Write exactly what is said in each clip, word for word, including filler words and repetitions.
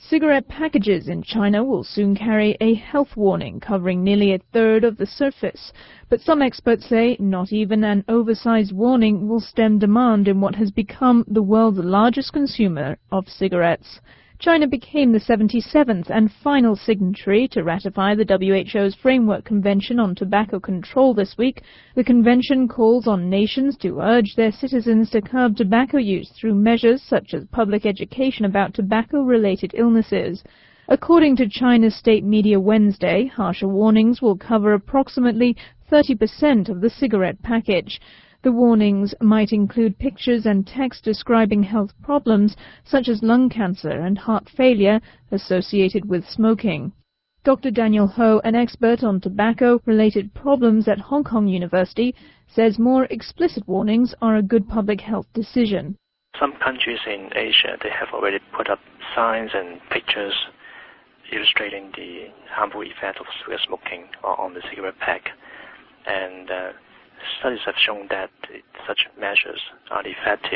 Cigarette packages in China will soon carry a health warning covering nearly a third of the surface, but some experts say not even an oversized warning will stem demand in what has become the world's largest consumer of cigarettes. China became the seventy-seventh and final signatory to ratify the W H O's Framework Convention on Tobacco Control this week. The convention calls on nations to urge their citizens to curb tobacco use through measures such as public education about tobacco-related illnesses. According to China's state media Wednesday, harsher warnings will cover approximately thirty percent of the cigarette package. The warnings might include pictures and text describing health problems such as lung cancer and heart failure associated with smoking. Doctor Daniel Ho, an expert on tobacco-related problems at Hong Kong University, says more explicit warnings are a good public health decision. Some countries in Asia, they have already put up signs and pictures illustrating the harmful effect of cigarette smoking on the cigarette pack. And uh, studies have shown that such measures are effective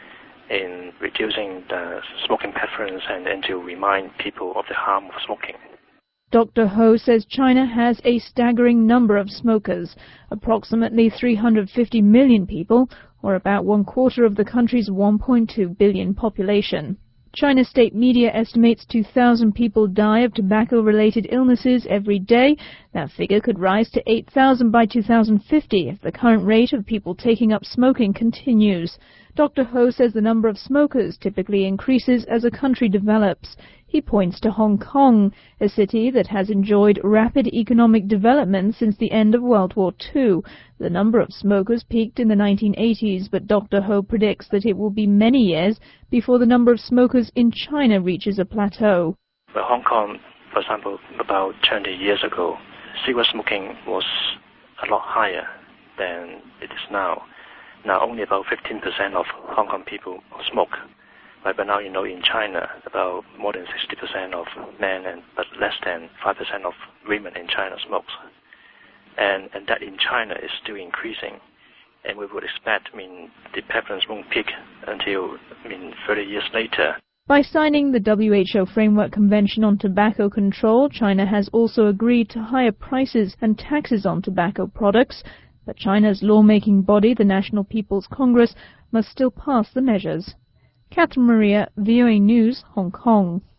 in reducing the smoking preference and, and to remind people of the harm of smoking. Doctor Ho says China has a staggering number of smokers, approximately three hundred fifty million people, or about one quarter of the country's one point two billion population. China's state media estimates two thousand people die of tobacco-related illnesses every day. That figure could rise to eight thousand by two thousand fifty if the current rate of people taking up smoking continues. Doctor Ho says the number of smokers typically increases as a country develops. He points to Hong Kong, a city that has enjoyed rapid economic development since the end of World War Two. The number of smokers peaked in the nineteen eighties, but Doctor Ho predicts that it will be many years before the number of smokers in China reaches a plateau. Well, Hong Kong, for example, about twenty years ago, cigarette smoking was a lot higher than it is now. Now only about fifteen percent of Hong Kong people smoke. Right, but now, you know, in China, about more than sixty percent of men and but less than five percent of women in China smokes. And, and that in China is still increasing. And we would expect, I mean, the prevalence won't peak until, I mean, thirty years later. By signing the W H O Framework Convention on Tobacco Control, China has also agreed to higher prices and taxes on tobacco products. But China's lawmaking body, the National People's Congress, must still pass the measures. Catherine Maria, V O A News, Hong Kong.